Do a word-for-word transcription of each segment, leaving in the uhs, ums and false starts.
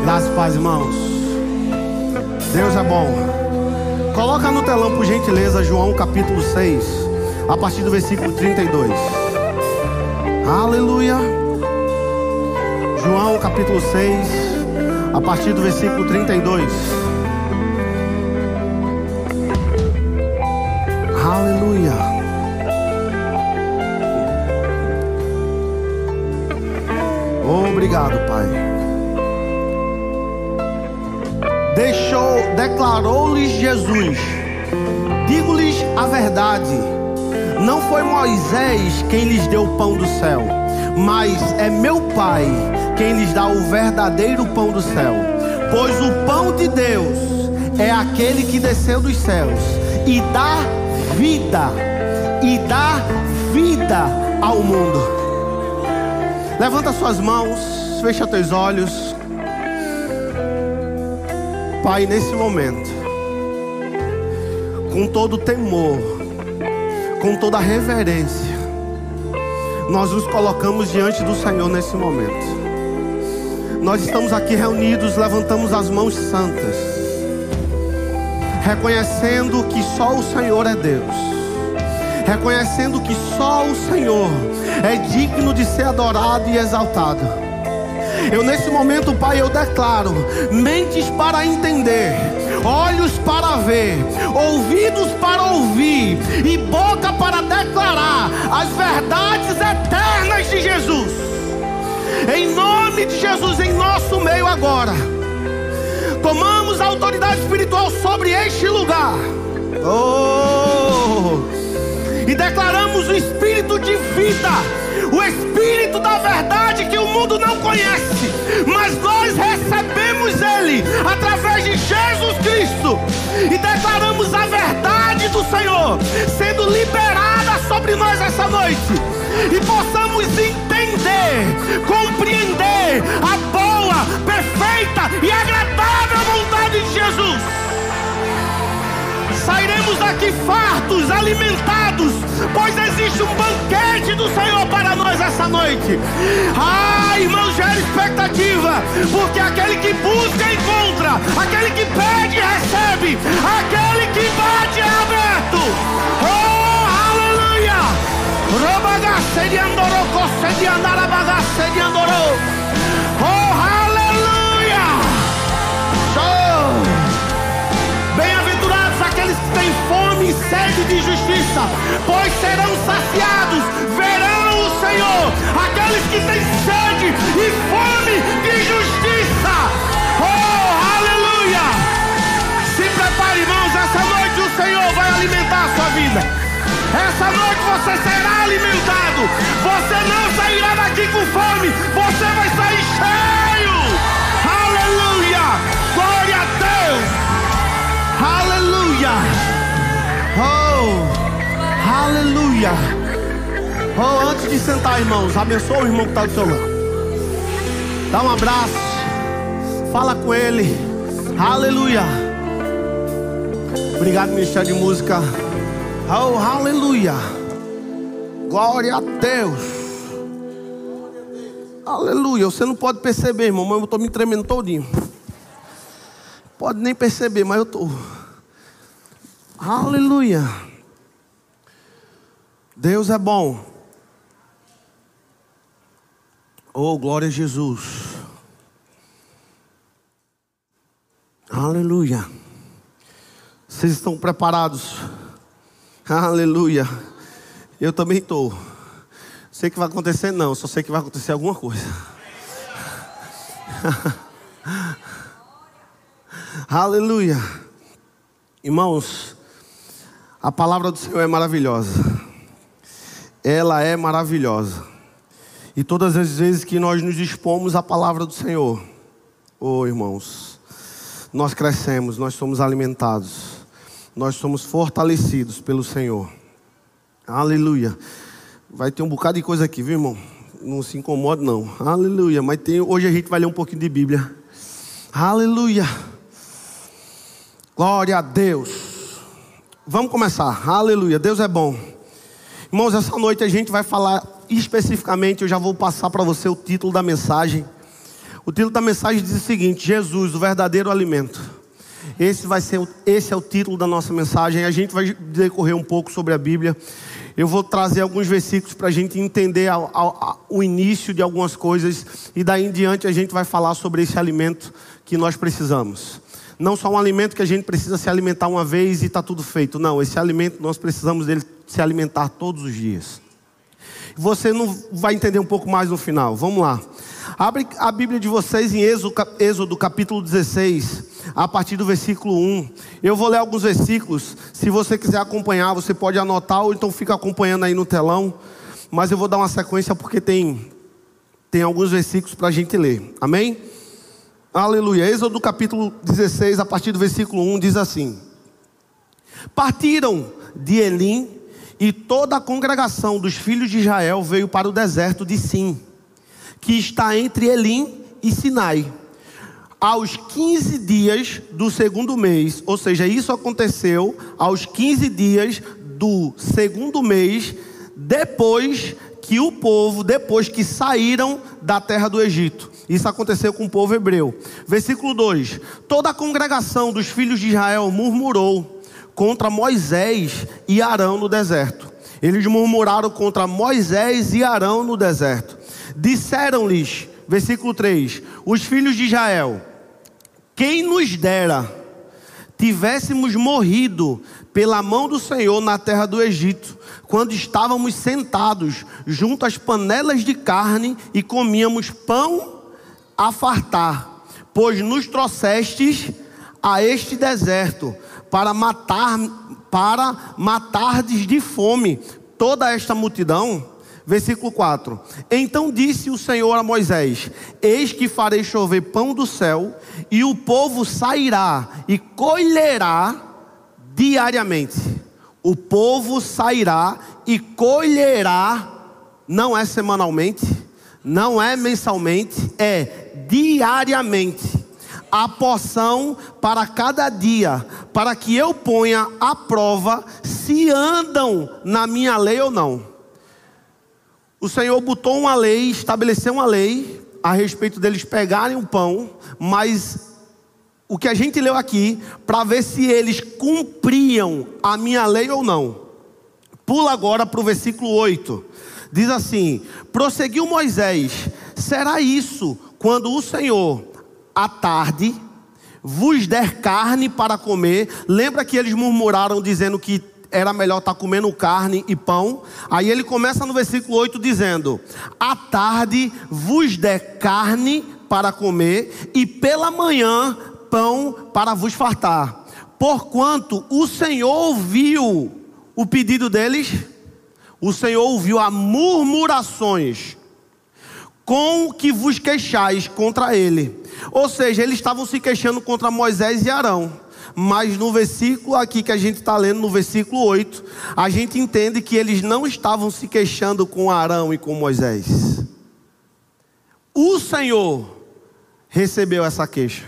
Graças e paz, irmãos. Deus é bom. Coloca no telão, por gentileza, João capítulo seis, a partir do versículo trinta e dois. Aleluia. João capítulo seis, a partir do versículo trinta e dois. Aleluia. Obrigado, Pai. Deixou, declarou-lhes Jesus: digo-lhes a verdade, não foi Moisés quem lhes deu o pão do céu, mas é meu Pai quem lhes dá o verdadeiro pão do céu. Pois o pão de Deus é aquele que desceu dos céus e dá vida, e dá vida ao mundo. Levanta suas mãos, fecha teus olhos. Pai, nesse momento, com todo temor, com toda reverência, nós nos colocamos diante do Senhor nesse momento. Nós estamos aqui reunidos, levantamos as mãos santas, reconhecendo que só o Senhor é Deus, reconhecendo que só o Senhor é digno de ser adorado e exaltado. Eu nesse momento, Pai, eu declaro mentes para entender, olhos para ver, ouvidos para ouvir e boca para declarar as verdades eternas de Jesus. Em nome de Jesus, em nosso meio agora, tomamos a autoridade espiritual sobre este lugar. Oh! E declaramos o espírito de vida, o espírito da verdade que o mundo não conhece, mas nós recebemos ele através de Jesus Cristo, e declaramos a verdade do Senhor sendo liberada sobre nós essa noite, e possamos entender, compreender a boa, perfeita e agradável vontade de Jesus. Sairemos daqui fartos, alimentados, pois existe um banquete do Senhor para nós essa noite. Ah, irmãos, gera expectativa, porque aquele que busca encontra, aquele que pede recebe, aquele que bate é aberto. Oh, aleluia! Oh, aleluia! Oh! Bem-aventurados aqueles que têm fome e sede de justiça, pois serão saciados, verão o Senhor. Aqueles que têm sede e fome de justiça. Oh, aleluia! Se prepare, irmãos, essa noite o Senhor vai alimentar a sua vida. Essa noite você será alimentado. Você não sairá daqui com fome, você vai sair cheio. Aleluia! Glória a Deus! Aleluia! Oh! Aleluia! Oh, antes de sentar, irmãos, abençoa o irmão que está do seu lado. Dá um abraço, fala com ele. Aleluia! Obrigado, Ministério de Música. Oh, aleluia! Glória a Deus! Aleluia! Você não pode perceber, irmão, mas eu estou me tremendo todinho. Pode nem perceber, mas eu estou. Aleluia! Deus é bom. Oh, glória a Jesus. Aleluia. Vocês estão preparados? Aleluia. Eu também estou. Sei que vai acontecer não, só sei que vai acontecer alguma coisa. Aleluia. Irmãos, a palavra do Senhor é maravilhosa. Ela é maravilhosa. E todas as vezes que nós nos dispomos à palavra do Senhor, oh irmãos, nós crescemos, nós somos alimentados, nós somos fortalecidos pelo Senhor. Aleluia. Vai ter um bocado de coisa aqui, viu, irmão? Não se incomode não. Aleluia. Mas tem, hoje a gente vai ler um pouquinho de Bíblia. Aleluia. Glória a Deus. Vamos começar. Aleluia. Deus é bom. Irmãos, essa noite a gente vai falar especificamente, eu já vou passar para você o título da mensagem. O título da mensagem diz o seguinte: Jesus, o verdadeiro alimento. Esse vai ser, esse é o título da nossa mensagem. A gente vai decorrer um pouco sobre a Bíblia. Eu vou trazer alguns versículos para a gente entender a, a, a, o início de algumas coisas. E daí em diante a gente vai falar sobre esse alimento que nós precisamos. Não só um alimento que a gente precisa se alimentar uma vez e está tudo feito. Não, esse alimento nós precisamos dele se alimentar todos os dias. Você não vai entender um pouco mais no final. Vamos lá. Abre a Bíblia de vocês em Êxodo, Êxodo capítulo dezesseis, a partir do versículo um. Eu vou ler alguns versículos. Se você quiser acompanhar, você pode anotar ou então fica acompanhando aí no telão. Mas eu vou dar uma sequência porque tem, tem alguns versículos para a gente ler. Amém? Aleluia. Êxodo capítulo dezesseis, a partir do versículo um, diz assim: Partiram de Elim, e toda a congregação dos filhos de Israel veio para o deserto de Sim, que está entre Elim e Sinai, aos quinze dias do segundo mês. Ou seja, isso aconteceu aos quinze dias do segundo mês, depois que o povo, depois que saíram da terra do Egito. Isso aconteceu com o povo hebreu. Versículo dois: Toda a congregação dos filhos de Israel murmurou contra Moisés e Arão no deserto. Eles murmuraram contra Moisés e Arão no deserto. Disseram-lhes, versículo três: os filhos de Israel: quem nos dera tivéssemos morrido pela mão do Senhor na terra do Egito, quando estávamos sentados junto às panelas de carne e comíamos pão a fartar, pois nos trouxestes a este deserto para matar, para matardes de fome toda esta multidão. Versículo quatro: Então disse o Senhor a Moisés: Eis que farei chover pão do céu, e o povo sairá e colherá diariamente. O povo sairá e colherá, não é semanalmente, não é mensalmente, é diariamente, a porção para cada dia, para que eu ponha à prova se andam na minha lei ou não. O Senhor botou uma lei, estabeleceu uma lei a respeito deles pegarem o pão, mas o que a gente leu aqui, para ver se eles cumpriam a minha lei ou não. Pula agora para o versículo oito. Diz assim: prosseguiu Moisés: será isso quando o Senhor à tarde vos der carne para comer? Lembra que eles murmuraram dizendo que era melhor estar comendo carne e pão? Aí ele começa no versículo oito dizendo: à tarde vos der carne para comer, e pela manhã pão para vos fartar. Porquanto o Senhor ouviu o pedido deles, o Senhor ouviu as murmurações com que vos queixais contra ele. Ou seja, eles estavam se queixando contra Moisés e Arão. Mas no versículo aqui que a gente está lendo, no versículo oito, a gente entende que eles não estavam se queixando com Arão e com Moisés. O Senhor recebeu essa queixa.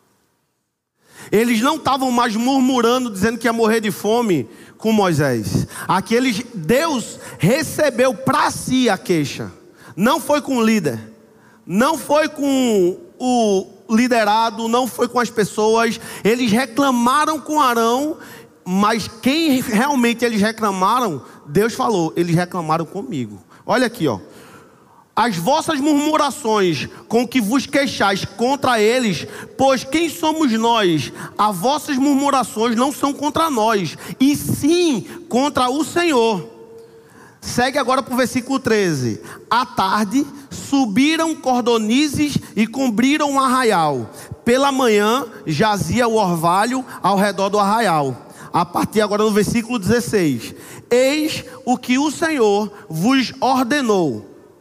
Eles não estavam mais murmurando, dizendo que ia morrer de fome com Moisés. Aqui eles, Deus recebeu para si a queixa. Não foi com o líder, não foi com o liderado, não foi com as pessoas. Eles reclamaram com Arão, mas quem realmente eles reclamaram, Deus falou: eles reclamaram comigo. Olha aqui, ó: as vossas murmurações com que vos queixais contra eles, pois quem somos nós? As vossas murmurações não são contra nós, e sim contra o Senhor. Segue agora para o versículo treze. À tarde subiram cordonizes e cobriram um arraial. Pela manhã jazia o orvalho ao redor do arraial. A partir agora do versículo dezesseis: eis o que o Senhor vos ordenou: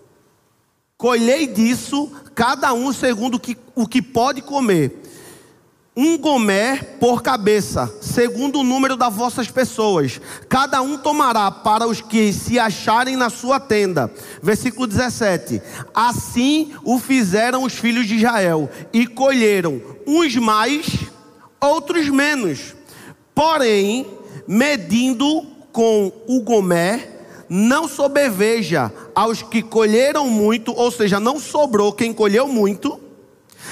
colhei disso cada um segundo o que, o que pode comer, um gomer por cabeça, segundo o número das vossas pessoas. Cada um tomará para os que se acharem na sua tenda. Versículo dezessete: assim o fizeram os filhos de Israel, e colheram, uns mais, outros menos. Porém, medindo com o gomer, não sobreveja aos que colheram muito, ou seja, não sobrou quem colheu muito,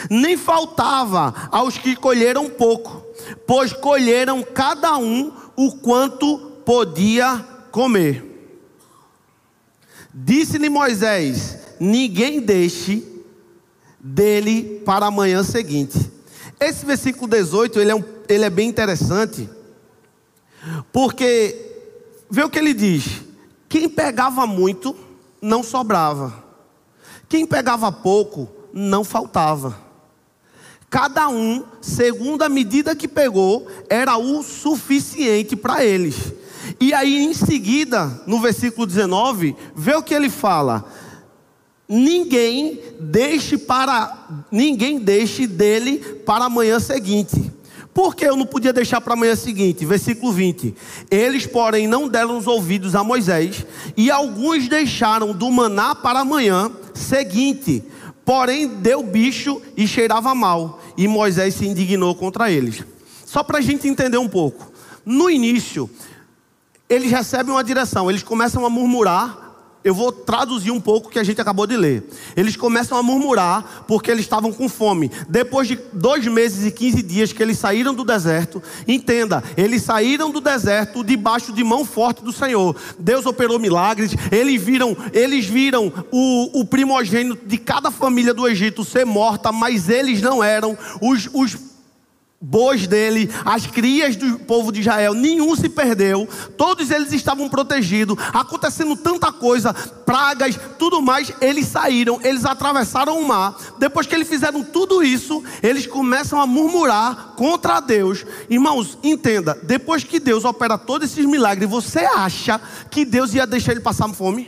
nem faltava aos que colheram pouco, pois colheram cada um o quanto podia comer. Disse-lhe Moisés: ninguém deixe dele para a manhã seguinte. Esse versículo dezoito, ele é, um, ele é bem interessante, porque vê o que ele diz: quem pegava muito, não sobrava. Quem pegava pouco, não faltava. Cada um, segundo a medida que pegou, era o suficiente para eles. E aí em seguida, no versículo dezenove, vê o que ele fala: ninguém deixe para ninguém deixe dele para a manhã seguinte. Por que eu não podia deixar para a manhã seguinte? Versículo vinte. Eles, porém, não deram os ouvidos a Moisés, e alguns deixaram do maná para a manhã seguinte. Porém, deu bicho e cheirava mal, e Moisés se indignou contra eles. Só para a gente entender um pouco. No início, eles recebem uma direção, eles começam a murmurar. Eu vou traduzir um pouco o que a gente acabou de ler. Eles começam a murmurar porque eles estavam com fome. Depois de dois meses e quinze dias que eles saíram do deserto, entenda, eles saíram do deserto debaixo de mão forte do Senhor. Deus operou milagres. Eles viram, eles viram o, o primogênito de cada família do Egito ser morta, mas eles não eram os... os bois dele, as crias do povo de Israel, nenhum se perdeu, todos eles estavam protegidos, acontecendo tanta coisa, pragas, tudo mais. Eles saíram, eles atravessaram o mar. Depois que eles fizeram tudo isso, eles começam a murmurar contra Deus. Irmãos, entenda, depois que Deus opera todos esses milagres, você acha que Deus ia deixar ele passar fome?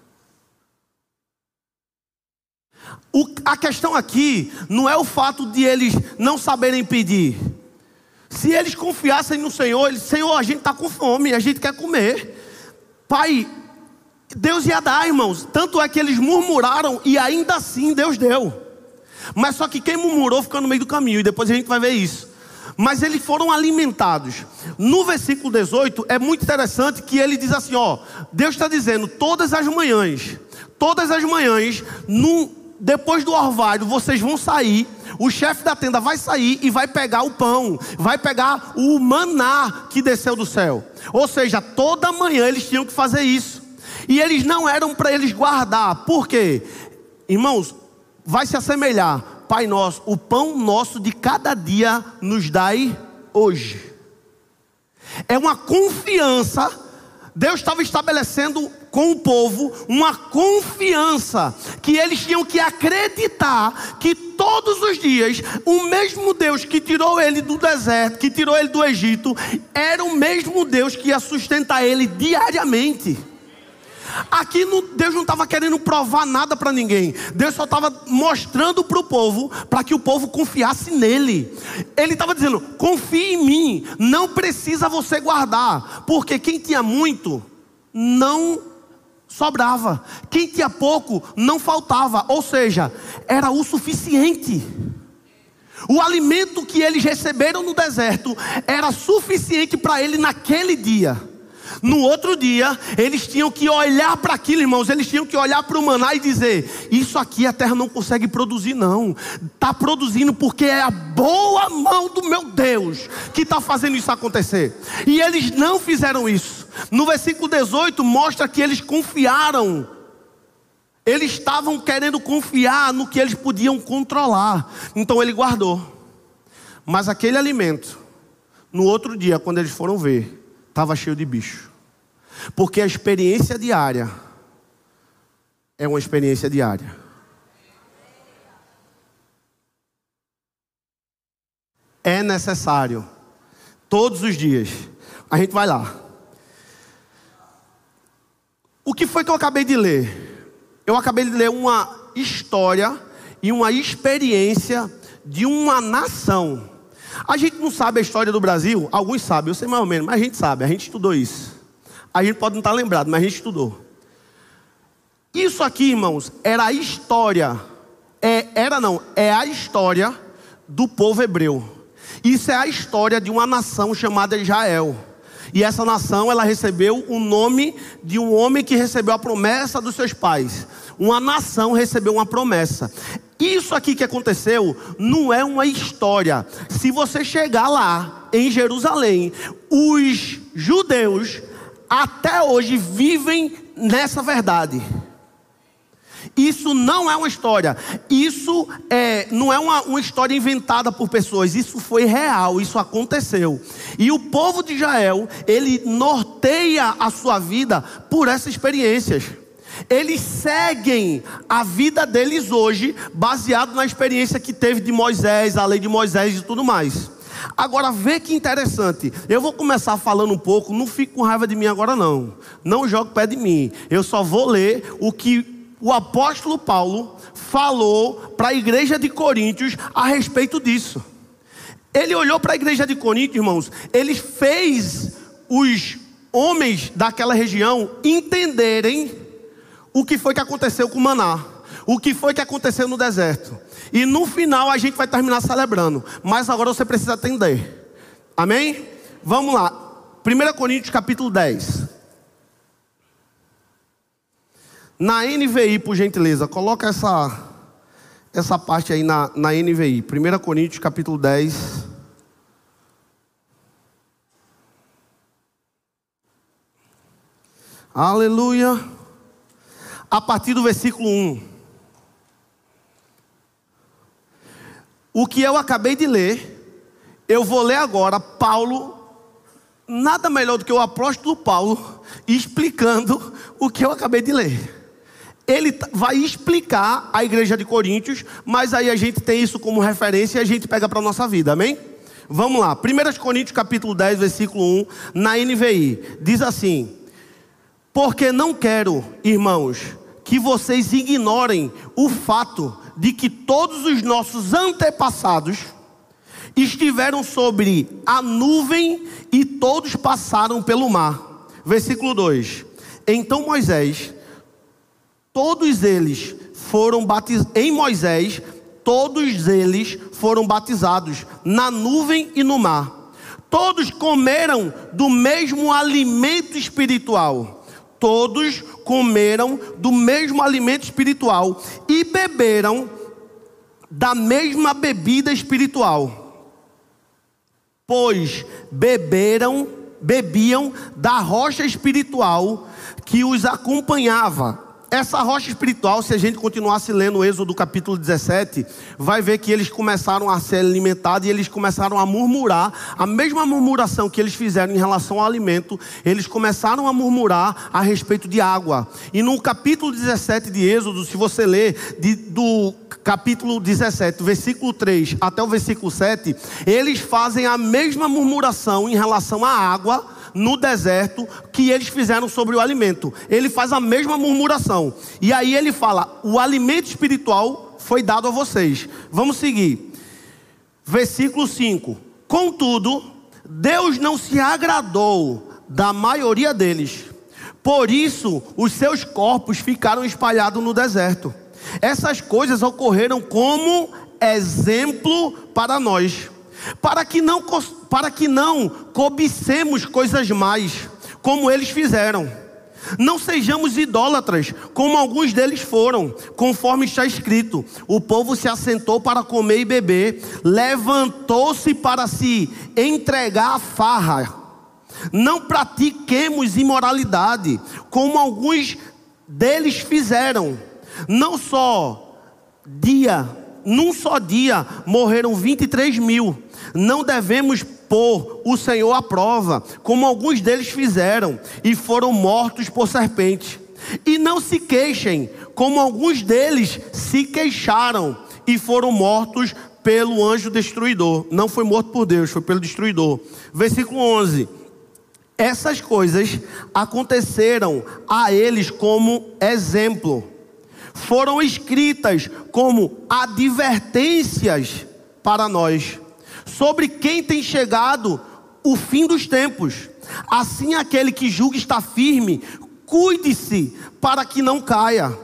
O, a questão aqui não é o fato de eles não saberem pedir. Se eles confiassem no Senhor, eles, Senhor, a gente está com fome, a gente quer comer. Pai, Deus ia dar, irmãos. Tanto é que eles murmuraram e ainda assim Deus deu. Mas só que quem murmurou ficou no meio do caminho, e depois a gente vai ver isso. Mas eles foram alimentados. No versículo dezoito é muito interessante que ele diz assim, ó, Deus está dizendo, todas as manhãs, todas as manhãs, num... depois do orvalho, vocês vão sair. O chefe da tenda vai sair e vai pegar o pão, vai pegar o maná que desceu do céu. Ou seja, toda manhã eles tinham que fazer isso. E eles não eram para eles guardar. Por quê? Irmãos, vai se assemelhar: Pai nosso, o pão nosso de cada dia nos dai hoje. É uma confiança. Deus estava estabelecendo com o povo uma confiança, que eles tinham que acreditar que todos os dias o mesmo Deus que tirou ele do deserto, que tirou ele do Egito, era o mesmo Deus que ia sustentar ele diariamente. Aqui no, Deus não estava querendo provar nada para ninguém. Deus só estava mostrando para o povo, para que o povo confiasse nele. Ele estava dizendo: confie em mim, não precisa você guardar, porque quem tinha muito não sobrava, quem tinha pouco não faltava. Ou seja, era o suficiente. O alimento que eles receberam no deserto era suficiente para ele naquele dia. No outro dia, eles tinham que olhar para aquilo, irmãos. Eles tinham que olhar para o maná e dizer: isso aqui a terra não consegue produzir não. Está produzindo porque é a boa mão do meu Deus que está fazendo isso acontecer. E eles não fizeram isso. No versículo dezoito mostra que eles confiaram. Eles estavam querendo confiar no que eles podiam controlar. Então ele guardou. Mas aquele alimento, no outro dia, quando eles foram ver, estava cheio de bicho. Porque a experiência diária é uma experiência diária. É necessário, todos os dias. A gente vai lá. O que foi que eu acabei de ler? Eu acabei de ler uma história e uma experiência de uma nação. A gente não sabe a história do Brasil. Alguns sabem, eu sei mais ou menos, mas a gente sabe, a gente estudou isso. A gente pode não estar lembrado, mas a gente estudou. Isso aqui, irmãos, era a história. É, era não, é a história do povo hebreu. Isso é a história de uma nação chamada Israel. E essa nação, ela recebeu o nome de um homem que recebeu a promessa dos seus pais. Uma nação recebeu uma promessa. isso aqui que aconteceu não é uma história. Se você chegar lá em Jerusalém, os judeus até hoje vivem nessa verdade. Isso não é uma história. Isso é, não é uma, uma história inventada por pessoas. Isso foi real, isso aconteceu. E o povo de Israel, ele norteia a sua vida por essas experiências. Eles seguem a vida deles hoje baseado na experiência que teve de Moisés, a lei de Moisés e tudo mais. Agora vê que interessante. Eu vou começar falando um pouco. Não fique com raiva de mim agora não. Não jogue pé de mim. Eu só vou ler o que o apóstolo Paulo falou para a igreja de Coríntios a respeito disso. Ele olhou para a igreja de Coríntios, irmãos. Ele fez os homens daquela região entenderem o que foi que aconteceu com o maná, o que foi que aconteceu no deserto. E no final a gente vai terminar celebrando. Mas agora você precisa atender. Amém? Vamos lá. primeira Coríntios capítulo dez. Na N V I, por gentileza, coloca essa, essa parte aí na, na N V I. primeira Coríntios capítulo dez. Aleluia. A partir do versículo um. O que eu acabei de ler, eu vou ler agora. Paulo, nada melhor do que o apóstolo Paulo, explicando o que eu acabei de ler. Ele vai explicar a igreja de Coríntios, mas aí a gente tem isso como referência e a gente pega para a nossa vida, amém? Vamos lá, primeira Coríntios capítulo dez, versículo um, na N V I, diz assim: porque não quero, irmãos, que vocês ignorem o fato de que todos os nossos antepassados estiveram sobre a nuvem e todos passaram pelo mar. Versículo dois. Então Moisés, todos eles foram batizados, em Moisés, todos eles foram batizados na nuvem e no mar. Todos comeram do mesmo alimento espiritual. Todos comeram do mesmo alimento espiritual e beberam da mesma bebida espiritual, pois beberam, bebiam da rocha espiritual que os acompanhava. Essa rocha espiritual, se a gente continuasse lendo o Êxodo capítulo dezessete, vai ver que eles começaram a ser alimentados e eles começaram a murmurar. A mesma murmuração que eles fizeram em relação ao alimento, eles começaram a murmurar a respeito de água. E no capítulo dezessete de Êxodo, se você ler de, do capítulo dezessete, versículo três até o versículo sete, eles fazem a mesma murmuração em relação à água no deserto que eles fizeram sobre o alimento. Ele faz a mesma murmuração. E aí ele fala: o alimento espiritual foi dado a vocês. Vamos seguir. Versículo cinco. Contudo, Deus não se agradou da maioria deles. Por isso, os seus corpos ficaram espalhados no deserto. Essas coisas ocorreram como exemplo para nós, para que não, para que não cobicemos coisas mais, como eles fizeram. Não sejamos idólatras, como alguns deles foram, conforme está escrito: o povo se assentou para comer e beber, levantou-se para se entregar à farra. Não pratiquemos imoralidade, como alguns deles fizeram. Não só dia, num só dia morreram vinte e três mil. Não devemos pôr o Senhor à prova, como alguns deles fizeram, e foram mortos por serpente. E não se queixem, como alguns deles se queixaram, e foram mortos pelo anjo destruidor. Não foi morto por Deus, foi pelo destruidor. Versículo onze. Essas coisas aconteceram a eles como exemplo. Foram escritas como advertências para nós, sobre quem tem chegado o fim dos tempos. Assim, aquele que julga estar firme, cuide-se para que não caia.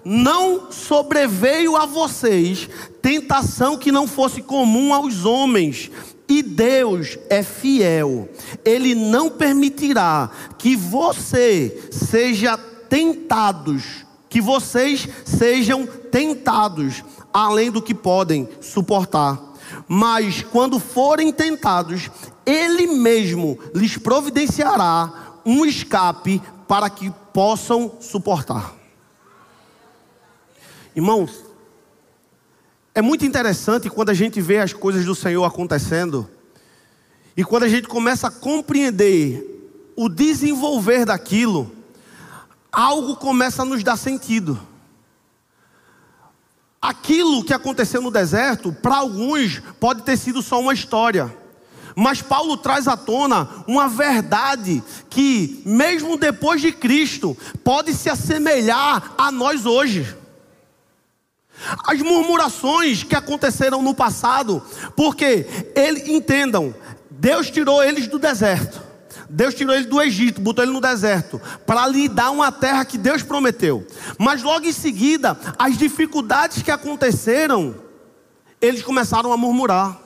Não sobreveio a vocês tentação que não fosse comum aos homens, e Deus é fiel. Ele não permitirá que você seja tentados, que vocês sejam tentados além do que podem suportar. Mas quando forem tentados, Ele mesmo lhes providenciará um escape para que possam suportar. Irmãos, é muito interessante quando a gente vê as coisas do Senhor acontecendo e quando a gente começa a compreender o desenvolver daquilo, algo começa a nos dar sentido. Aquilo que aconteceu no deserto, para alguns, pode ter sido só uma história. Mas Paulo traz à tona uma verdade que, mesmo depois de Cristo, pode se assemelhar a nós hoje. As murmurações que aconteceram no passado, porque eles entendam, Deus tirou eles do deserto, Deus tirou eles do Egito, botou eles no deserto, para lhe dar uma terra que Deus prometeu. Mas logo em seguida, as dificuldades que aconteceram, eles começaram a murmurar.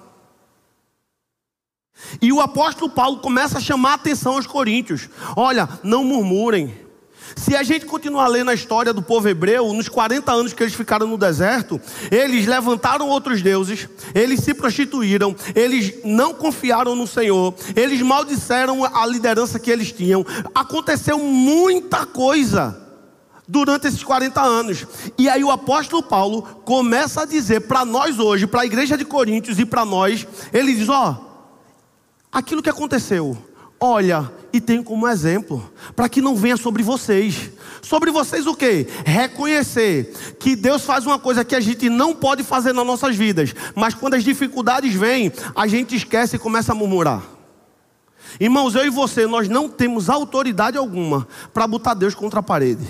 E o apóstolo Paulo começa a chamar a atenção aos coríntios: olha, não murmurem. Se a gente continuar lendo a história do povo hebreu, nos quarenta anos que eles ficaram no deserto, eles levantaram outros deuses, eles se prostituíram, eles não confiaram no Senhor, eles maldisseram a liderança que eles tinham. Aconteceu muita coisa durante esses quarenta anos. E aí o apóstolo Paulo começa a dizer para nós hoje, para a igreja de Coríntios e para nós, ele diz: ó, aquilo que aconteceu, olha, e tem como exemplo, para que não venha sobre vocês. Sobre vocês o quê? Reconhecer que Deus faz uma coisa que a gente não pode fazer nas nossas vidas, mas quando as dificuldades vêm, a gente esquece e começa a murmurar. Irmãos, eu e você, nós não temos autoridade alguma para botar Deus contra a parede.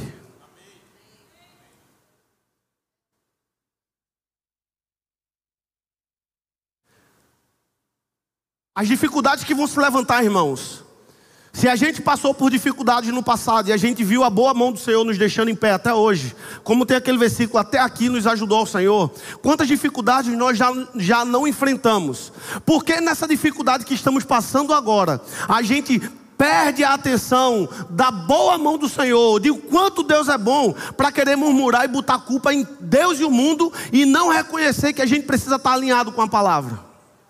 As dificuldades que vão se levantar, irmãos, se a gente passou por dificuldades no passado e a gente viu a boa mão do Senhor nos deixando em pé até hoje, como tem aquele versículo, até aqui nos ajudou o Senhor, quantas dificuldades nós já, já não enfrentamos? Porque nessa dificuldade que estamos passando agora, a gente perde a atenção da boa mão do Senhor, de quanto Deus é bom, para querer murmurar e botar a culpa em Deus e o mundo, e não reconhecer que a gente precisa estar alinhado com a palavra.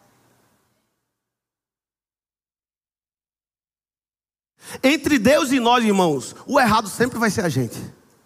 Entre Deus e nós, irmãos, o errado sempre vai ser a gente.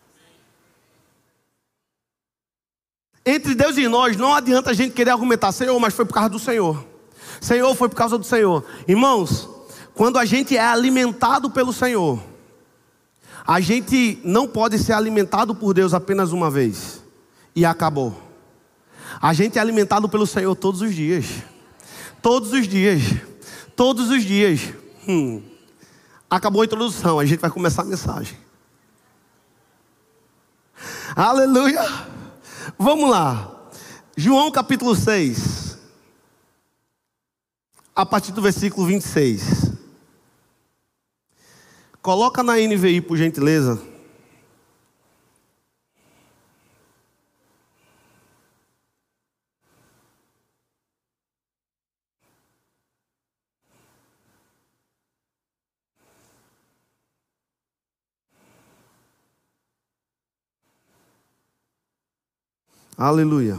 Entre Deus e nós, não adianta a gente querer argumentar: Senhor, mas foi por causa do Senhor. Senhor, foi por causa do Senhor. Irmãos, quando a gente é alimentado pelo Senhor, a gente não pode ser alimentado por Deus apenas uma vez e acabou. A gente é alimentado pelo Senhor todos os dias. Todos os dias. Todos os dias. Hum. Acabou a introdução, a gente vai começar a mensagem. Aleluia. Vamos lá. João capítulo seis, a partir do versículo vinte e seis. Coloca na N V I, por gentileza. Aleluia.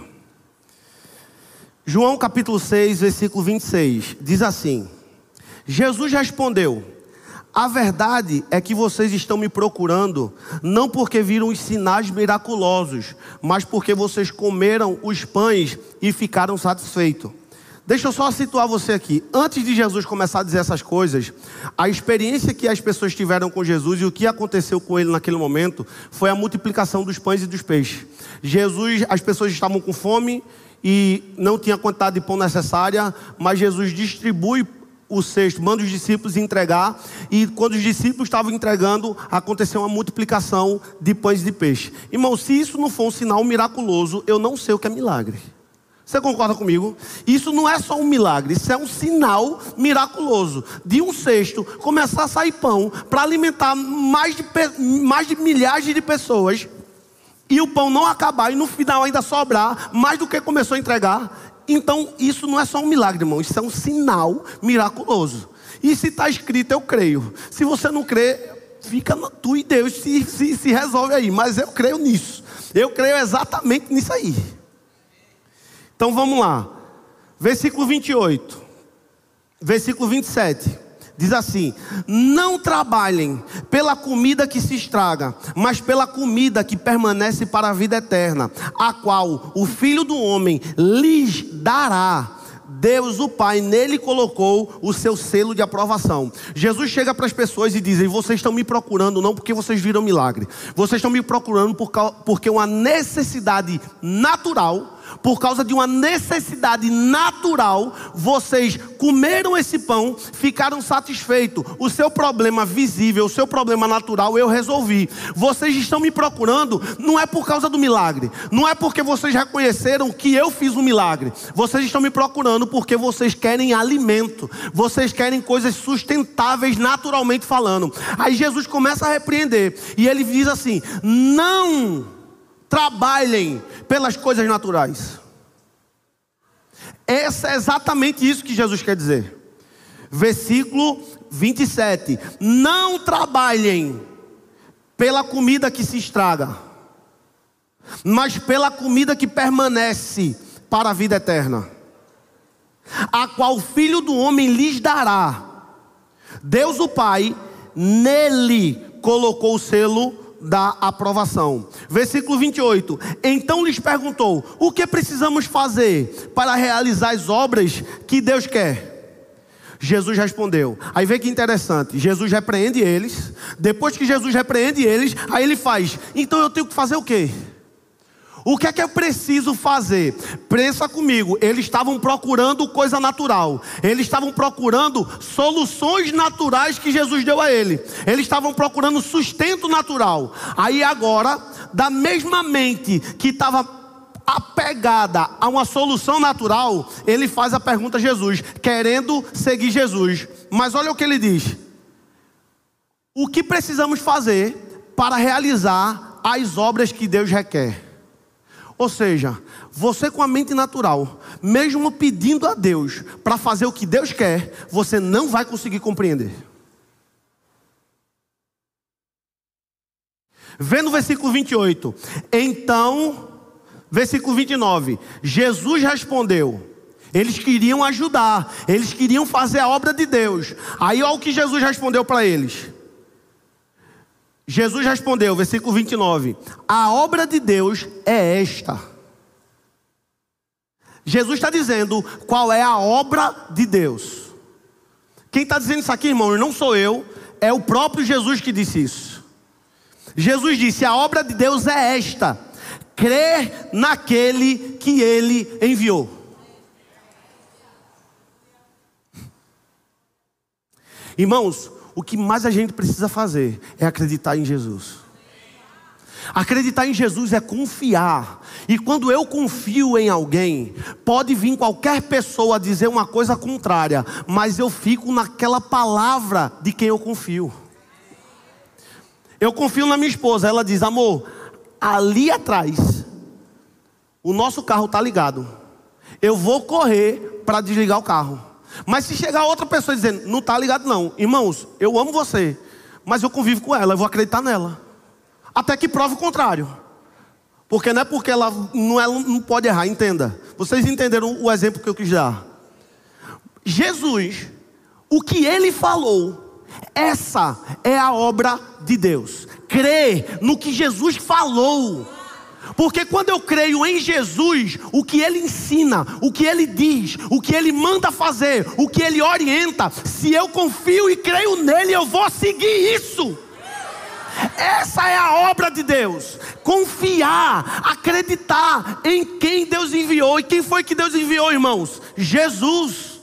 João capítulo seis, versículo vinte e seis, diz assim: Jesus respondeu: a verdade é que vocês estão me procurando, não porque viram os sinais miraculosos, mas porque vocês comeram os pães e ficaram satisfeitos. Deixa eu só situar você aqui. Antes de Jesus começar a dizer essas coisas, a experiência que as pessoas tiveram com Jesus e o que aconteceu com ele naquele momento foi a multiplicação dos pães e dos peixes. Jesus, as pessoas estavam com fome e não tinha a quantidade de pão necessária, mas Jesus distribui o cesto, manda os discípulos entregar, e quando os discípulos estavam entregando, aconteceu uma multiplicação de pães e de peixe. Irmão, se isso não for um sinal miraculoso, eu não sei o que é milagre. Você concorda comigo? Isso não é só um milagre, isso é um sinal miraculoso. De um cesto começar a sair pão para alimentar mais de, mais de milhares de pessoas, e o pão não acabar e no final ainda sobrar mais do que começou a entregar. Então isso não é só um milagre, irmão, isso é um sinal miraculoso. E se está escrito, eu creio. Se você não crê, fica no, tu e Deus se, se, se resolve aí. Mas eu creio nisso. Eu creio exatamente nisso aí. Então vamos lá. Versículo vinte e oito. Versículo vinte e sete. Diz assim: não trabalhem pela comida que se estraga, mas pela comida que permanece para a vida eterna, a qual o Filho do Homem lhes dará. Deus, o Pai, nele colocou o seu selo de aprovação. Jesus chega para as pessoas e diz: vocês estão me procurando não porque vocês viram milagre, vocês estão me procurando por causa, porque uma necessidade natural, por causa de uma necessidade natural, vocês comeram esse pão, ficaram satisfeitos. O seu problema visível, o seu problema natural eu resolvi. Vocês estão me procurando não é por causa do milagre, não é porque vocês reconheceram que eu fiz um milagre. Vocês estão me procurando porque vocês querem alimento, vocês querem coisas sustentáveis naturalmente falando. Aí Jesus começa a repreender e ele diz assim: não trabalhem pelas coisas naturais. Essa é exatamente isso que Jesus quer dizer. Versículo vinte e sete. Não trabalhem pela comida que se estraga, mas pela comida que permanece para a vida eterna, a qual o Filho do Homem lhes dará. Deus o Pai, nele colocou o selo da aprovação. Versículo vinte e oito. Então lhes perguntou: o que precisamos fazer para realizar as obras que Deus quer? Jesus respondeu. Aí vê que interessante, Jesus repreende eles. Depois que Jesus repreende eles, aí ele faz: então eu tenho que fazer o quê? O que é que eu preciso fazer? Pensa comigo, eles estavam procurando coisa natural. Eles estavam procurando soluções naturais que Jesus deu a ele. Eles estavam procurando sustento natural. Aí agora, da mesma mente que estava apegada a uma solução natural, ele faz a pergunta a Jesus, querendo seguir Jesus. Mas olha o que ele diz: o que precisamos fazer para realizar as obras que Deus requer? Ou seja, você com a mente natural, mesmo pedindo a Deus para fazer o que Deus quer, você não vai conseguir compreender. Vê no versículo vinte e oito. Então, versículo vinte e nove. Jesus respondeu. Eles queriam ajudar, eles queriam fazer a obra de Deus. Aí olha o que Jesus respondeu para eles. Jesus respondeu, versículo vinte e nove: a obra de Deus é esta. Jesus está dizendo qual é a obra de Deus. Quem está dizendo isso aqui, irmão, não sou eu, é o próprio Jesus que disse isso. Jesus disse: a obra de Deus é esta, crer naquele que Ele enviou. Irmãos, o que mais a gente precisa fazer é acreditar em Jesus. Acreditar em Jesus é confiar. E quando eu confio em alguém, pode vir qualquer pessoa dizer uma coisa contrária, mas eu fico naquela palavra de quem eu confio. Eu confio na minha esposa. Ela diz: amor, ali atrás o nosso carro está ligado, eu vou correr para desligar o carro. Mas se chegar outra pessoa dizendo: não está ligado não, irmãos, eu amo você, mas eu convivo com ela, eu vou acreditar nela, até que prove o contrário. Porque não é porque ela não, ela não pode errar, entenda. Vocês entenderam o exemplo que eu quis dar? Jesus, o que Ele falou, essa é a obra de Deus. Crer no que Jesus falou. Porque quando eu creio em Jesus, o que Ele ensina, o que Ele diz, o que Ele manda fazer, o que Ele orienta, se eu confio e creio nele, eu vou seguir isso. Essa é a obra de Deus. Confiar, acreditar em quem Deus enviou. E quem foi que Deus enviou, irmãos? Jesus.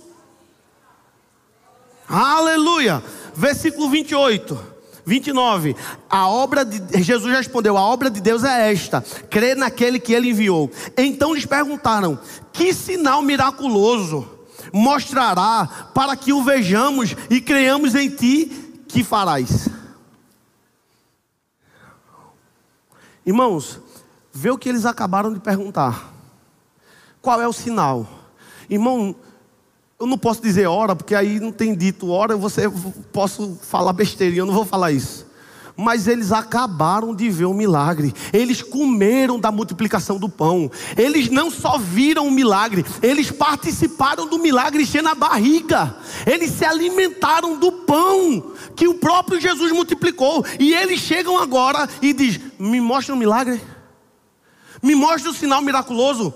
Aleluia. Versículo vinte e oito, vinte e nove. A obra de Jesus respondeu: a obra de Deus é esta, crer naquele que Ele enviou. Então lhes perguntaram: que sinal miraculoso mostrará para que o vejamos e creiamos em ti que farás? Irmãos, vê o que eles acabaram de perguntar. Qual é o sinal? Irmão, eu não posso dizer hora, porque aí não tem dito hora, você posso falar besteira, eu não vou falar isso. mas eles acabaram de ver o milagre. Eles comeram da multiplicação do pão. Eles não só viram o milagre, eles participaram do milagre enchendo a barriga. Eles se alimentaram do pão que o próprio Jesus multiplicou. E eles chegam agora e dizem: me mostra o milagre, me mostra o sinal miraculoso.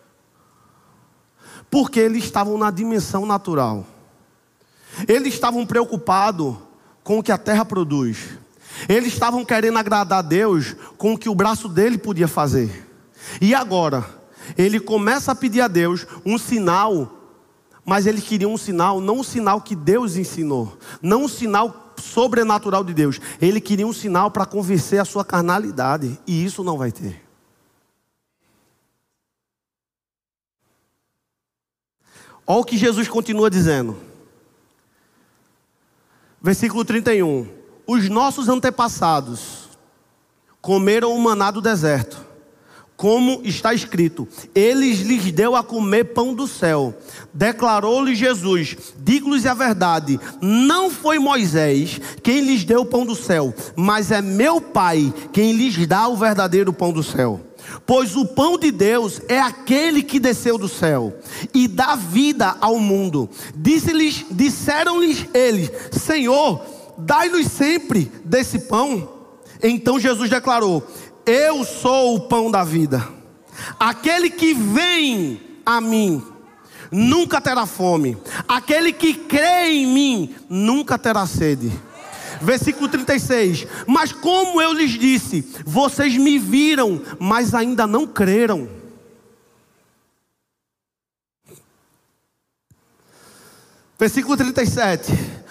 Porque eles estavam na dimensão natural. Eles estavam preocupados com o que a terra produz. Eles estavam querendo agradar a Deus com o que o braço dele podia fazer. E agora, ele começa a pedir a Deus um sinal, mas eles queriam um sinal, não um sinal que Deus ensinou, não um sinal sobrenatural de Deus. Ele queria um sinal para convencer a sua carnalidade, e isso não vai ter. Olha o que Jesus continua dizendo. Versículo trinta e um. Os nossos antepassados comeram o maná do deserto, como está escrito: eles lhes deu a comer pão do céu. Declarou-lhes Jesus: digo-lhes a verdade, não foi Moisés quem lhes deu o pão do céu, mas é meu Pai quem lhes dá o verdadeiro pão do céu. Pois o pão de Deus é aquele que desceu do céu e dá vida ao mundo. Disse-lhes, disseram-lhes eles: Senhor, dai-nos sempre desse pão. Então Jesus declarou: eu sou o pão da vida. Aquele que vem a mim nunca terá fome. Aquele que crê em mim nunca terá sede. Versículo trinta e seis. Mas como eu lhes disse, vocês me viram, mas ainda não creram. Versículo trinta e sete.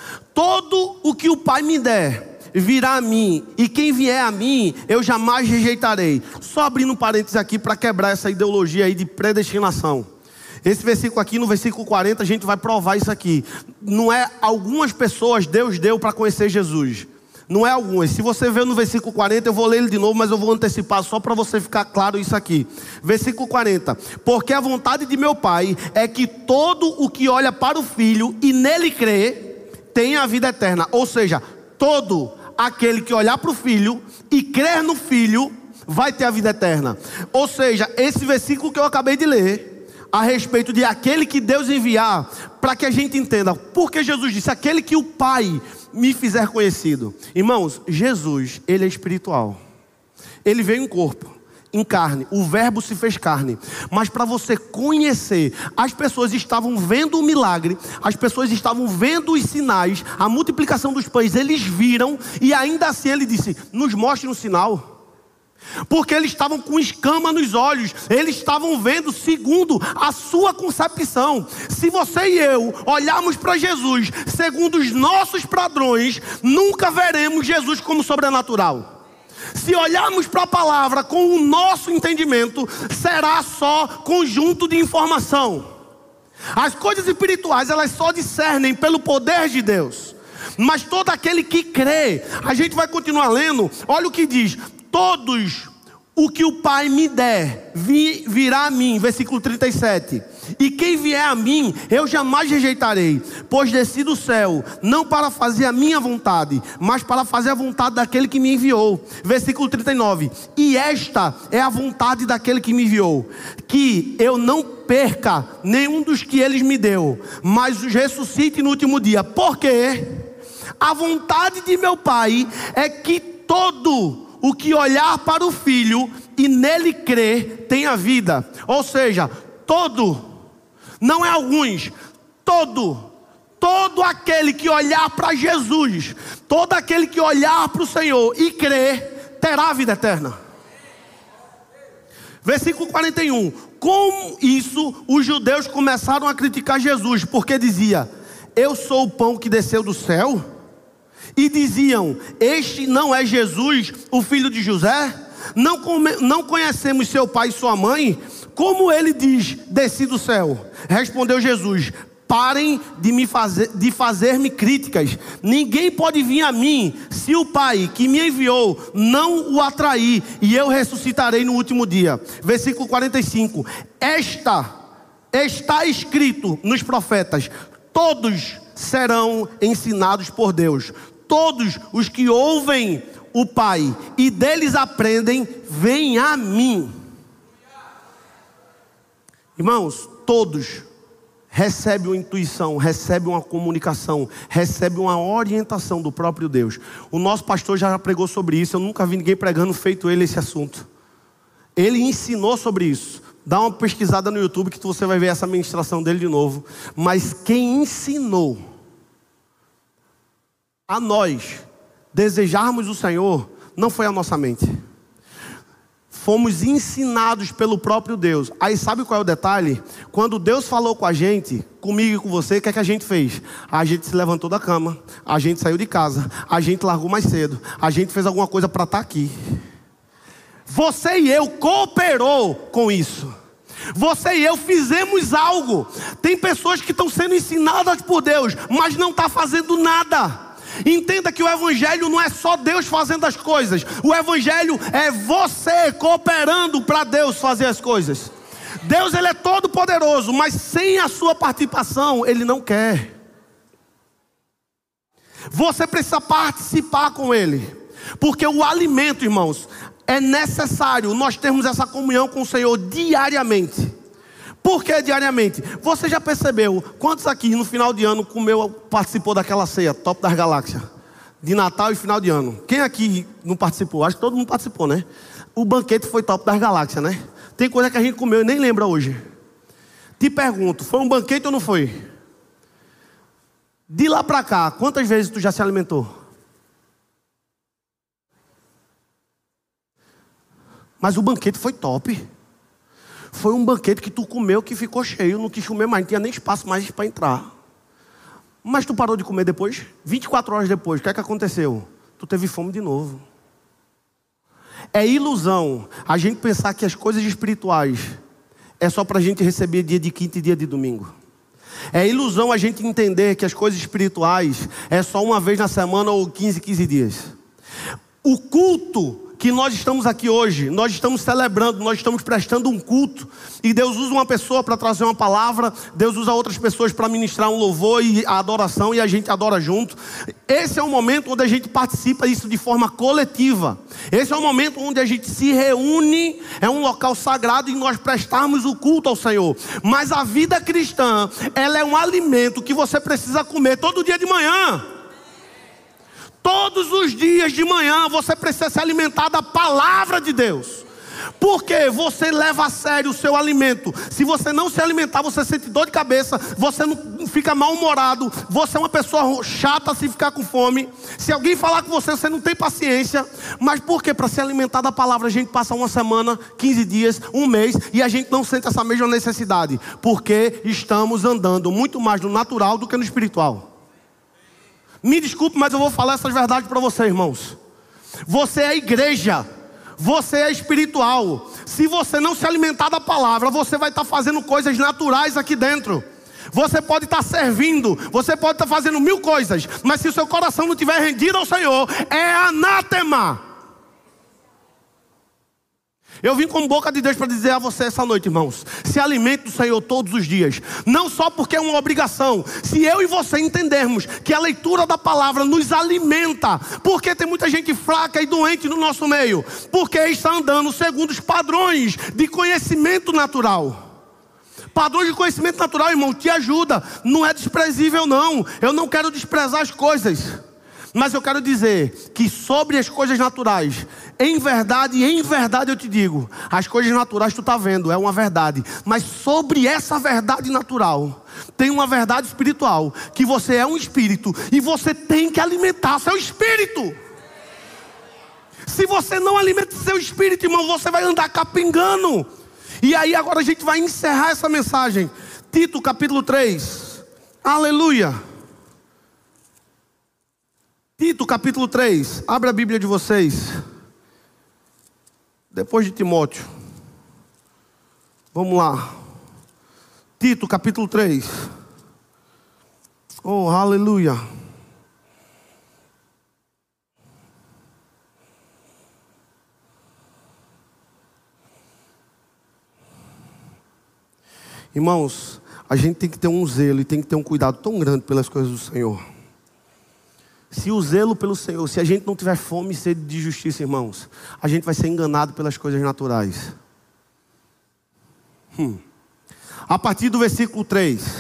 Todo o que o Pai me der virá a mim, e quem vier a mim eu jamais rejeitarei. Só abrindo um parênteses aqui para quebrar essa ideologia aí de predestinação. Esse versículo aqui, no versículo quarenta, a gente vai provar isso aqui. Não é algumas pessoas Deus deu para conhecer Jesus. Não é algumas. Se você ver no versículo quarenta, eu vou ler ele de novo, mas eu vou antecipar só para você ficar claro isso aqui. Versículo quarenta. Porque a vontade de meu Pai é que todo o que olha para o Filho e nele crê, tenha a vida eterna. Ou seja, todo aquele que olhar para o Filho e crer no Filho, vai ter a vida eterna. Ou seja, esse versículo que eu acabei de ler, a respeito de aquele que Deus enviar, para que a gente entenda, porque Jesus disse: aquele que o Pai me fizer conhecido. Irmãos, Jesus, ele é espiritual. Ele veio em corpo, em carne, o verbo se fez carne. Mas para você conhecer, as pessoas estavam vendo o milagre, as pessoas estavam vendo os sinais, a multiplicação dos pães, eles viram, e ainda assim ele disse: nos mostre um sinal. Porque eles estavam com escama nos olhos, eles estavam vendo segundo a sua concepção. Se você e eu olharmos para Jesus segundo os nossos padrões, nunca veremos Jesus como sobrenatural. Se olharmos para a palavra com o nosso entendimento, será só conjunto de informação. As coisas espirituais, elas só discernem pelo poder de Deus. Mas todo aquele que crê, a gente vai continuar lendo, olha o que diz: todos o que o Pai me der vi, virá a mim. Versículo trinta e sete. E quem vier a mim eu jamais rejeitarei, pois desci do céu não para fazer a minha vontade, mas para fazer a vontade daquele que me enviou. Versículo trinta e nove. E esta é a vontade daquele que me enviou, que eu não perca nenhum dos que eles me deu, mas os ressuscite no último dia. Porque a vontade de meu Pai é que todo o que olhar para o Filho e nele crer tenha vida. Ou seja, todo, não é alguns, todo, todo aquele que olhar para Jesus, todo aquele que olhar para o Senhor e crer, terá a vida eterna. Versículo quarenta e um. Com isso, os judeus começaram a criticar Jesus, porque dizia: eu sou o pão que desceu do céu. E diziam: este não é Jesus, o filho de José? Não, come, não conhecemos seu pai e sua mãe? Como ele diz: desci do céu? Respondeu Jesus: parem de, me fazer, de fazer-me críticas. Ninguém pode vir a mim se o Pai que me enviou não o atrair, e eu ressuscitarei no último dia. Versículo quarenta e cinco. Esta está escrito nos profetas: todos serão ensinados por Deus. Todos os que ouvem o Pai, e deles aprendem, vêm a mim. Irmãos, todos recebem uma intuição, recebem uma comunicação, recebem uma orientação do próprio Deus. O nosso pastor já pregou sobre isso. Eu nunca vi ninguém pregando feito ele esse assunto. Ele ensinou sobre isso. Dá uma pesquisada no YouTube que você vai ver essa ministração dele de novo. Mas quem ensinou a nós desejarmos o Senhor não foi a nossa mente. Fomos ensinados pelo próprio Deus. Aí sabe qual é o detalhe? Quando Deus falou com a gente, comigo e com você, o que é que a gente fez? A gente se levantou da cama, a gente saiu de casa, a gente largou mais cedo, a gente fez alguma coisa para estar aqui. Você e eu cooperou com isso. Você e eu fizemos algo. Tem pessoas que estão sendo ensinadas por Deus, mas não estão fazendo nada. Entenda que o Evangelho não é só Deus fazendo as coisas. O Evangelho é você cooperando para Deus fazer as coisas. Deus, Ele é todo poderoso, mas sem a sua participação Ele não quer. Você precisa participar com Ele, porque o alimento, irmãos, é necessário nós termos essa comunhão com o Senhor diariamente. Por que diariamente? Você já percebeu quantos aqui no final de ano comeu, participou daquela ceia top das galáxias? De Natal e final de ano. Quem aqui não participou? Acho que todo mundo participou, né? O banquete foi top das galáxias, né? Tem coisa que a gente comeu e nem lembra hoje. Te pergunto, foi um banquete ou não foi? De lá pra cá, quantas vezes tu já se alimentou? Mas o banquete foi top. Foi um banquete que tu comeu que ficou cheio, não quis comer mais, não tinha nem espaço mais para entrar. Mas tu parou de comer depois? vinte e quatro horas depois, o que é que aconteceu? Tu teve fome de novo. É ilusão a gente pensar que as coisas espirituais é só para a gente receber dia de quinta e dia de domingo. É ilusão a gente entender que as coisas espirituais é só uma vez na semana ou quinze, quinze dias. O culto que nós estamos aqui hoje, nós estamos celebrando, nós estamos prestando um culto, e Deus usa uma pessoa para trazer uma palavra, Deus usa outras pessoas para ministrar um louvor e a adoração, e a gente adora junto. Esse é o momento onde a gente participa isso de forma coletiva. Esse é o momento onde a gente se reúne, é um local sagrado, e nós prestarmos o culto ao Senhor. Mas a vida cristã, ela é um alimento que você precisa comer todo dia de manhã. Todos os dias de manhã você precisa se alimentar da palavra de Deus. Porque você leva a sério o seu alimento. Se você não se alimentar, você sente dor de cabeça, você não fica mal-humorado, você é uma pessoa chata se ficar com fome. Se alguém falar com você, você não tem paciência. Mas por quê? Para se alimentar da palavra, a gente passa uma semana, quinze dias, um mês, e a gente não sente essa mesma necessidade. Porque estamos andando muito mais no natural do que no espiritual. Me desculpe, mas eu vou falar essas verdades para você, irmãos. Você é igreja, você é espiritual. Se você não se alimentar da palavra, você vai estar fazendo coisas naturais aqui dentro. Você pode estar servindo, você pode estar fazendo mil coisas, mas se o seu coração não estiver rendido ao Senhor, é anátema. Eu vim com boca de Deus para dizer a você essa noite, irmãos, se alimente do Senhor todos os dias. Não só porque é uma obrigação. Se eu e você entendermos que a leitura da palavra nos alimenta, porque tem muita gente fraca e doente no nosso meio, porque está andando segundo os padrões de conhecimento natural. Padrões de conhecimento natural, irmão, te ajuda. Não é desprezível não. Eu não quero desprezar as coisas, mas eu quero dizer que sobre as coisas naturais, em verdade, em verdade eu te digo, as coisas naturais tu está vendo, é uma verdade. Mas sobre essa verdade natural, tem uma verdade espiritual, que você é um espírito, e você tem que alimentar seu espírito. Se você não alimenta seu espírito, irmão, você vai andar capengando. E aí agora a gente vai encerrar essa mensagem. Tito capítulo três, aleluia. Tito capítulo três, abre a Bíblia de vocês. Depois de Timóteo. Vamos lá. Tito capítulo três. Oh, aleluia. Irmãos, a gente tem que ter um zelo e tem que ter um cuidado tão grande pelas coisas do Senhor. Se o zelo pelo Senhor, se a gente não tiver fome e sede de justiça, irmãos, a gente vai ser enganado pelas coisas naturais. Hum. A partir do versículo três.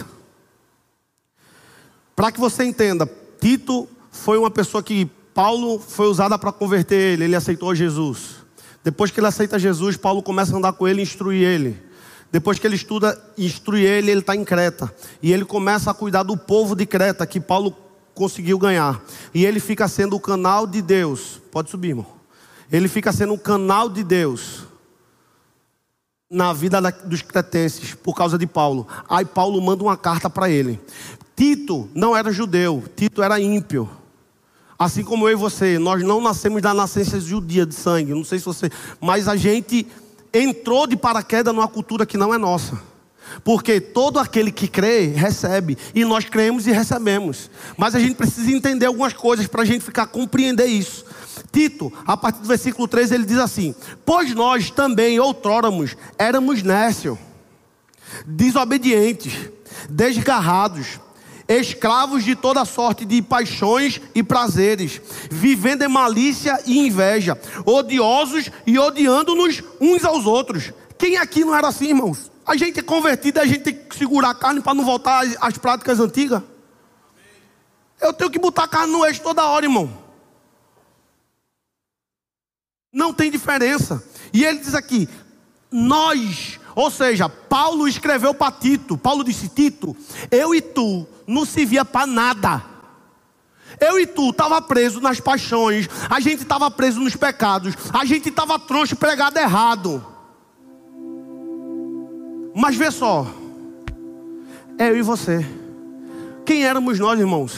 Para que você entenda, Tito foi uma pessoa que Paulo foi usada para converter ele. Ele aceitou Jesus. Depois que ele aceita Jesus, Paulo começa a andar com ele e instruir ele. Depois que ele estuda e instrui ele, ele está em Creta. E ele começa a cuidar do povo de Creta, que Paulo conseguiu ganhar. E ele fica sendo o canal de Deus. Pode subir, irmão. Ele fica sendo o canal de Deus na vida dos cretenses, por causa de Paulo. Aí Paulo manda uma carta para ele. Tito não era judeu, Tito era ímpio. Assim como eu e você, nós não nascemos da nascença judia de sangue. Não sei se você... Mas a gente entrou de paraquedas numa cultura que não é nossa. Porque todo aquele que crê, recebe. E nós cremos e recebemos. Mas a gente precisa entender algumas coisas para a gente ficar, compreender isso. Tito, a partir do versículo três, ele diz assim: pois nós também outróramos, éramos nécios, desobedientes, desgarrados, escravos de toda sorte de paixões e prazeres, vivendo em malícia e inveja, odiosos e odiando-nos uns aos outros. Quem aqui não era assim, irmãos? A gente é convertido, a gente tem que segurar a carne para não voltar às, às práticas antigas. Eu tenho que botar a carne no eixo toda hora, irmão. Não tem diferença. E ele diz aqui, nós, ou seja, Paulo escreveu para Tito. Paulo disse: Tito, eu e tu não servia para nada. Eu e tu estava preso nas paixões. A gente estava preso nos pecados. A gente estava troncho, pregado errado. Mas vê só, eu e você, quem éramos nós, irmãos?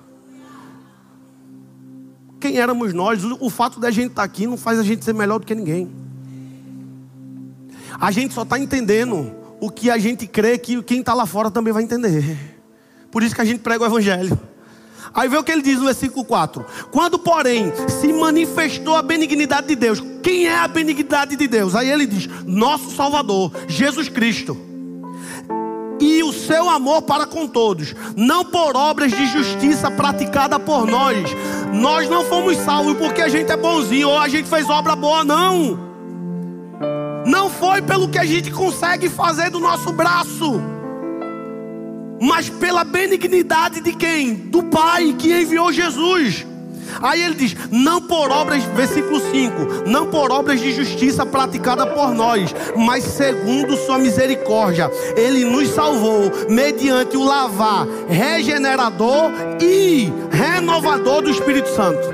Quem éramos nós? O fato de a gente estar aqui não faz a gente ser melhor do que ninguém. A gente só está entendendo o que a gente crê que quem está lá fora também vai entender. Por isso que a gente prega o evangelho. Aí vê o que ele diz no versículo quatro. Quando, porém, se manifestou a benignidade de Deus. Quem é a benignidade de Deus? Aí ele diz: nosso Salvador, Jesus Cristo. E o seu amor para com todos, não por obras de justiça praticada por nós. Nós não fomos salvos porque a gente é bonzinho ou a gente fez obra boa, não. Não foi pelo que a gente consegue fazer do nosso braço, mas pela benignidade de quem? Do Pai que enviou Jesus. Aí ele diz: não por obras, versículo cinco, não por obras de justiça praticada por nós, mas segundo sua misericórdia, Ele nos salvou mediante o lavar regenerador e renovador do Espírito Santo.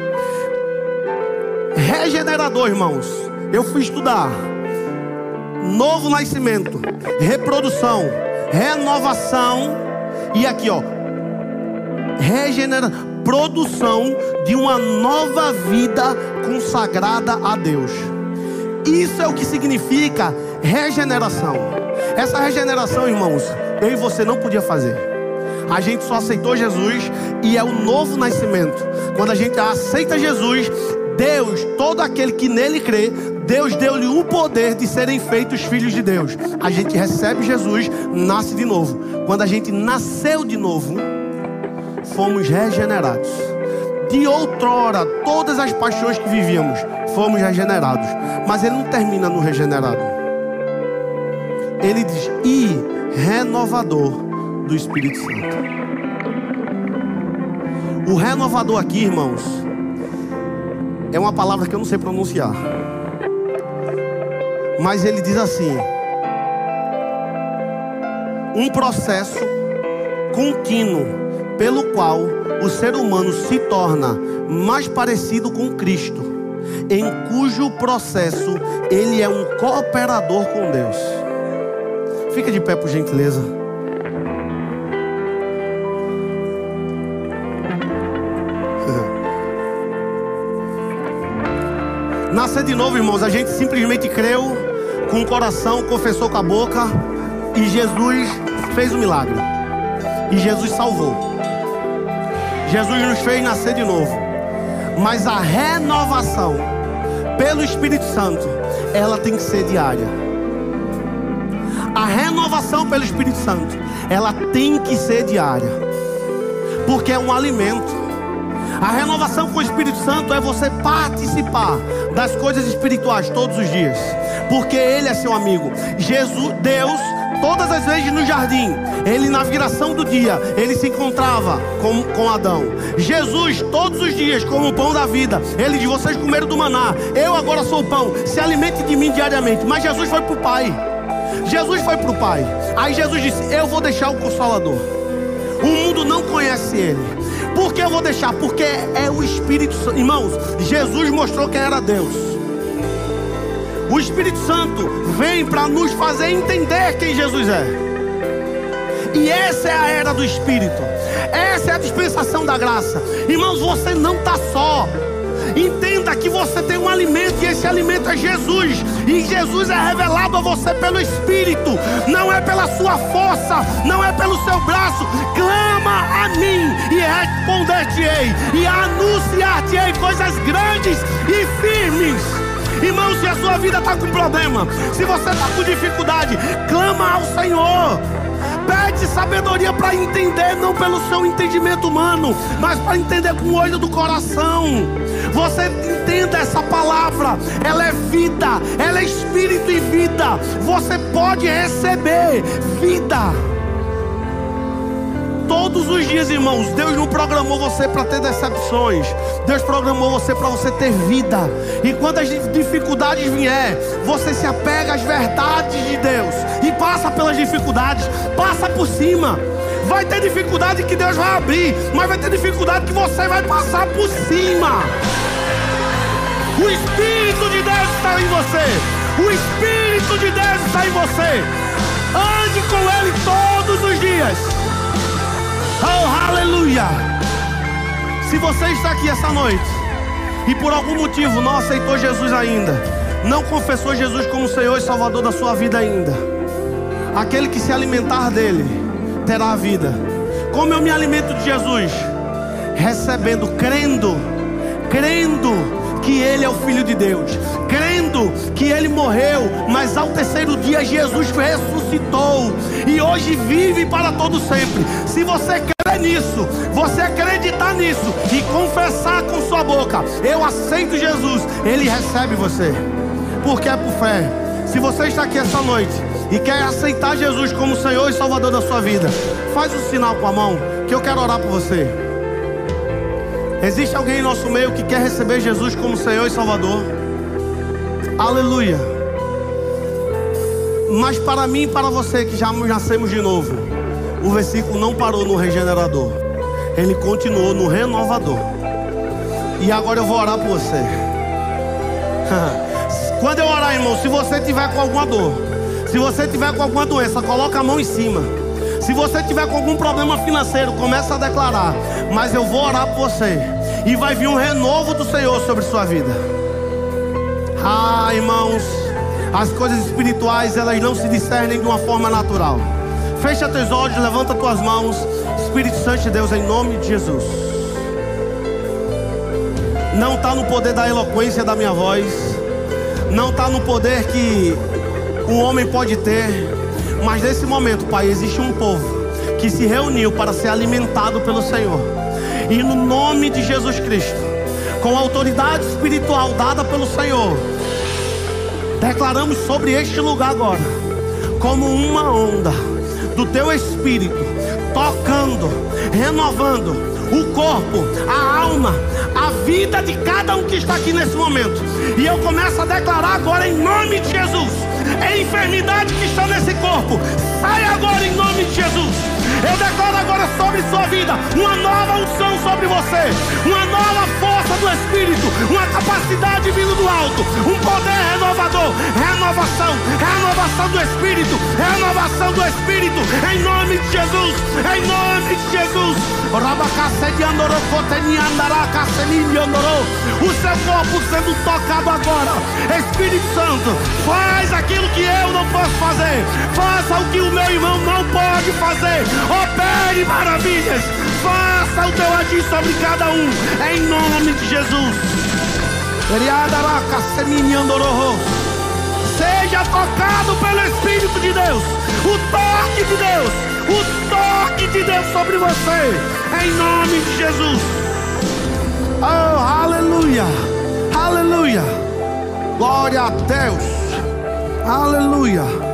Regenerador, irmãos, eu fui estudar. Novo nascimento, reprodução, renovação. E aqui ó, regenera, produção de uma nova vida consagrada a Deus. Isso é o que significa regeneração. Essa regeneração, irmãos, eu e você não podia fazer. A gente só aceitou Jesus e é o novo nascimento. Quando a gente aceita Jesus, Deus, todo aquele que nele crê, Deus deu-lhe o poder de serem feitos filhos de Deus. A gente recebe Jesus, nasce de novo. Quando a gente nasceu de novo, fomos regenerados. De outrora, todas as paixões que vivíamos, fomos regenerados. Mas ele não termina no regenerado. Ele diz: e renovador do Espírito Santo. O renovador aqui, irmãos, é uma palavra que eu não sei pronunciar. Mas ele diz assim: um processo contínuo pelo qual o ser humano se torna mais parecido com Cristo, em cujo processo ele é um cooperador com Deus. Fica de pé, por gentileza. Nascer de novo, irmãos, a gente simplesmente creu com o coração, confessou com a boca, e Jesus fez o milagre. E Jesus salvou. Jesus nos fez nascer de novo. Mas a renovação pelo Espírito Santo, ela tem que ser diária. A renovação pelo Espírito Santo, ela tem que ser diária. Porque é um alimento. A renovação com o Espírito Santo é você participar das coisas espirituais todos os dias, porque Ele é seu amigo. Jesus, Deus, todas as vezes no jardim, Ele na viração do dia, Ele se encontrava com, com Adão. Jesus, todos os dias, como o pão da vida, Ele diz: vocês comeram do maná, eu agora sou o pão, se alimente de mim diariamente. Mas Jesus foi para o Pai. Jesus foi para o Pai. Aí Jesus disse: eu vou deixar o Consolador. O mundo não conhece Ele. Por que eu vou deixar? Porque é o Espírito Santo. Irmãos, Jesus mostrou quem era Deus. O Espírito Santo vem para nos fazer entender quem Jesus é. E essa é a era do Espírito. Essa é a dispensação da graça. Irmãos, você não está só. Entenda que você tem um alimento, e esse alimento é Jesus. E Jesus é revelado a você pelo Espírito. Não é pela sua força, não é pelo seu braço. Clama a mim e responder-te-ei, e anunciar-te-ei coisas grandes e firmes. Irmão, se a sua vida está com problema, se você está com dificuldade, clama ao Senhor. Pede sabedoria para entender, não pelo seu entendimento humano, mas para entender com o olho do coração. Você entenda essa palavra, ela é vida, ela é espírito e vida. Você pode receber vida todos os dias, irmãos. Deus não programou você para ter decepções. Deus programou você para você ter vida. E quando as dificuldades vier, você se apega às verdades de Deus e passa pelas dificuldades, passa por cima. Vai ter dificuldade que Deus vai abrir, mas vai ter dificuldade que você vai passar por cima. O Espírito de Deus está em você. O Espírito de Deus está em você. Ande com Ele todos os dias. Oh, aleluia! Se você está aqui essa noite e por algum motivo não aceitou Jesus ainda, não confessou Jesus como Senhor e Salvador da sua vida ainda, aquele que se alimentar dele terá a vida. Como eu me alimento de Jesus? Recebendo, crendo, crendo que Ele é o Filho de Deus, crendo que Ele morreu, mas ao terceiro dia Jesus ressuscitou e hoje vive para todo sempre. Se você crer nisso, você acreditar nisso e confessar com sua boca: eu aceito Jesus, Ele recebe você, porque é por fé. Se você está aqui essa noite e quer aceitar Jesus como Senhor e Salvador da sua vida, faz um sinal com a mão, que eu quero orar por você. Existe alguém em nosso meio que quer receber Jesus como Senhor e Salvador? Aleluia. Mas para mim e para você que já nascemos de novo, o versículo não parou no regenerador, ele continuou no renovador. E agora eu vou orar por você. Quando eu orar, irmão, se você tiver com alguma dor, se você tiver com alguma doença, coloca a mão em cima. Se você tiver com algum problema financeiro, começa a declarar: mas eu vou orar por você, e vai vir um renovo do Senhor sobre sua vida. Ah, irmãos, as coisas espirituais, elas não se discernem de uma forma natural. Fecha teus olhos, levanta tuas mãos. Espírito Santo de Deus, em nome de Jesus. Não está no poder da eloquência da minha voz, não está no poder que um homem pode ter, mas nesse momento, Pai, existe um povo que se reuniu para ser alimentado pelo Senhor. E no nome de Jesus Cristo, com a autoridade espiritual dada pelo Senhor, declaramos sobre este lugar agora, como uma onda do Teu Espírito, tocando, renovando o corpo, a alma, a vida de cada um que está aqui nesse momento. E eu começo a declarar agora em nome de Jesus: a enfermidade que está nesse corpo, sai agora em nome de Jesus. Eu declaro agora sobre sua vida uma nova unção sobre você, uma nova força do Espírito, uma capacidade vindo do alto, um poder renovador, renovação, renovação do Espírito, renovação do Espírito, em nome de Jesus, em nome de Jesus. O seu corpo sendo tocado agora. Espírito Santo, faz aquilo que eu não posso fazer, faça o que o meu irmão não pode fazer. Opere maravilhas, faça o teu agir sobre cada um, em nome de Jesus. Seja tocado pelo Espírito de Deus, o toque de Deus, o toque de Deus sobre você, em nome de Jesus. Oh, aleluia, aleluia. Glória a Deus. Aleluia.